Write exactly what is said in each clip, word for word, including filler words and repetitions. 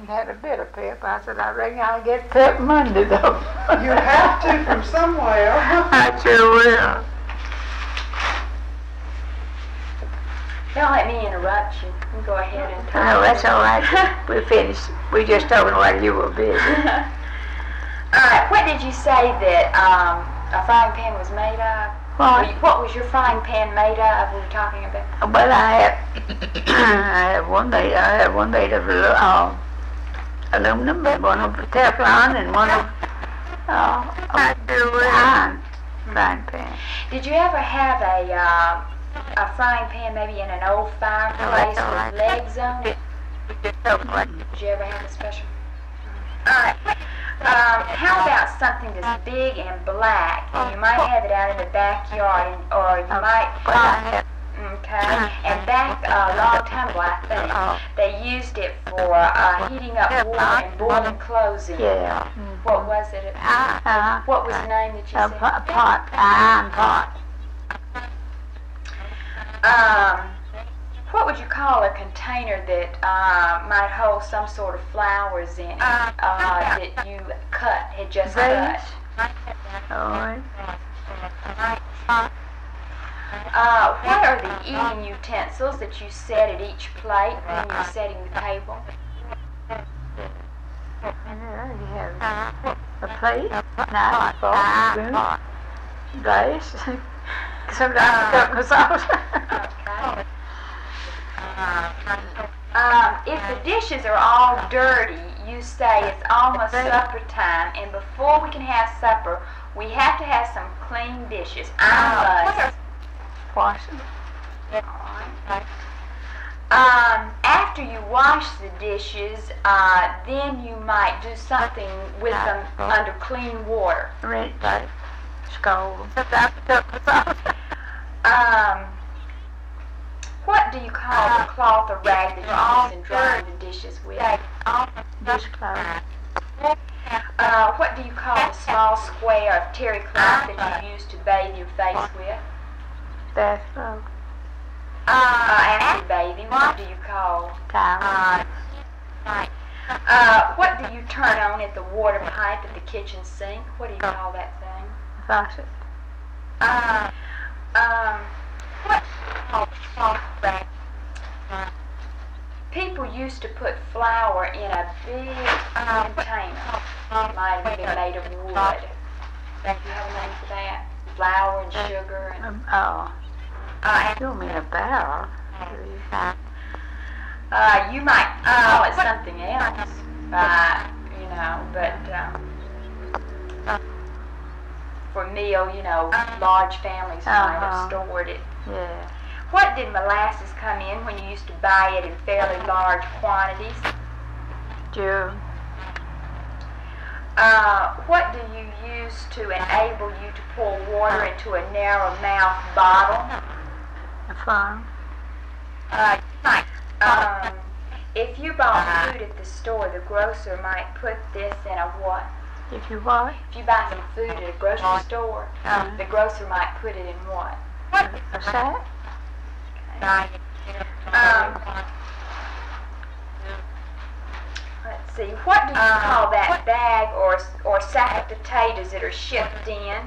ain't had a bit of pep. I said, I reckon I'll get pep Monday, though. You have to from somewhere. I sure will. Don't let me interrupt you. You can go ahead and talk. No, that's all right. We finished. We just told her while you were busy. All right. What did you say that um, a frying pan was made of? What? What was your frying pan made of? We were talking about. Well, I have, I have one made. I have one made of uh, aluminum, one of Teflon, and one of uh, iron frying pan. Did you ever have a uh, a frying pan, maybe in an old fireplace with legs on it? Did you ever have a special? All right. Um, how about something that's big and black, and you might have it out in the backyard, and, or you might, okay, and back a long time ago, I think, they used it for uh, heating up water and boiling clothes in. Yeah. What was it? What was the name that you A said? pot, iron pot. Um, what would you call a container that uh, might hold some sort of flowers in it uh, that you cut, had just cut? All right. Uh, what are the eating utensils that you set at each plate when you're setting the table? Yeah, you have a plate, knife, fork, spoon, glass. Sometimes cup and sauce. Okay. Um, if the dishes are all dirty, you say it's almost supper time, and before we can have supper, we have to have some clean dishes. I must. Wash them. Um, after you wash the dishes, uh, then you might do something with them under clean water. Rinse, scald. Um, what do you call the cloth or rag that you use in drying the dishes with? Dishcloth. Uh, what do you call the small square of terry cloth that you use to bathe your face with? Bathrobe. Uh, after bathing, what do you call? Towel. Uh, what do you turn on at the water pipe at the kitchen sink? What do you call that thing? Faucet. Uh, um, what? People used to put flour in a big container. It might have been made of wood. Do you have a name for that? Flour and sugar and. Um, oh. Uh, You mean a barrel? uh, you might call it something else. Uh, you know, but um, for meal, you know, large families might have Uh-huh. stored it. Yeah. What did molasses come in when you used to buy it in fairly large quantities? June. Uh, what do you use to enable you to pour water into a narrow mouth bottle? A farm. Uh, might, um, if you bought food at the store, the grocer might put this in a what? If you what? If you buy some food at a grocery store, Uh, the grocer might put it in what? a sack? Um, let's see, what do you call that bag or or sack of potatoes that are shipped in?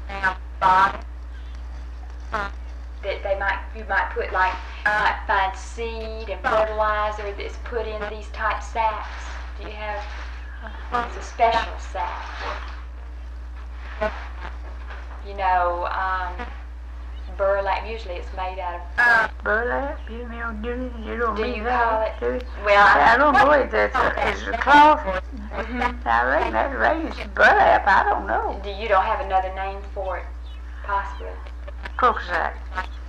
That they might, you might put like, you might find seed and fertilizer that's put in these type sacks. Do you have, it's a special sack. You know, um, burlap, usually it's made out of, Burlap? You mean, you, you don't do mean you that? call it? do you? Well, I don't know if that's a, it's a cloth. Mhm. I reckon that range burlap. I don't know. Do you don't have another name for it, possibly? Cook sack.